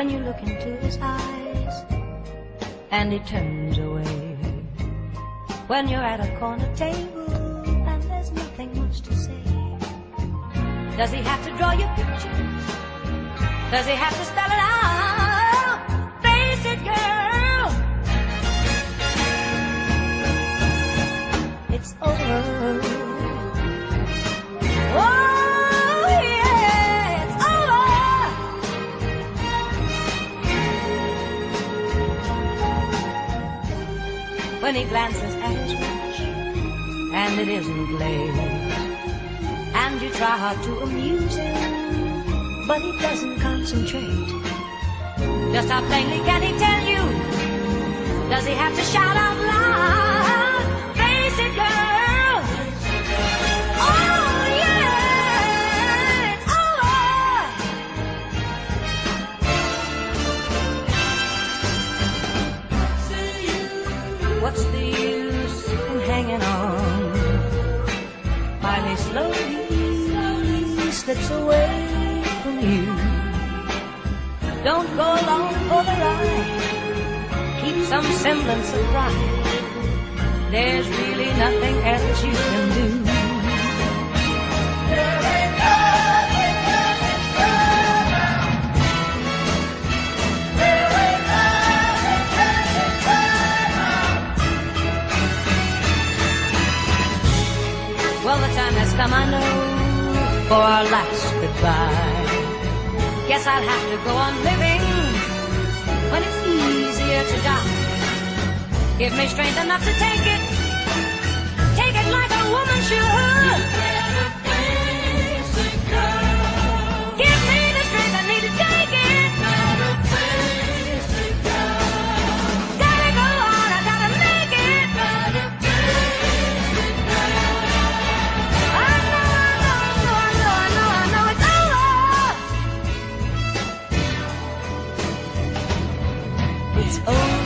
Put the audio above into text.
when you look into his eyes and he turns away. When you're at a corner table and there's nothing much to say. Does he have to draw your picture? Does he have to spell it out? Face it, girl, it's over. Oh, yeah, it's over. When he glances at his watch and it isn't late, and you try hard to amuse him, but he doesn't concentrate. Just how plainly can he tell you? Does he have to shout out loud? Face it, girl. Oh, yeah, it's over. What's the use in hanging on? Finally, slowly slips away from you. Don't go along for the ride. Keep some semblance of pride. There's really nothing else you can do. Well, the time has come, I know, for our last goodbye. Guess I'll have to go on living when it's easier to die. Give me strength enough to take it like a woman should. Give me the strength I need to take it. Gotta go on, I gotta make it. I know it's over. It's over.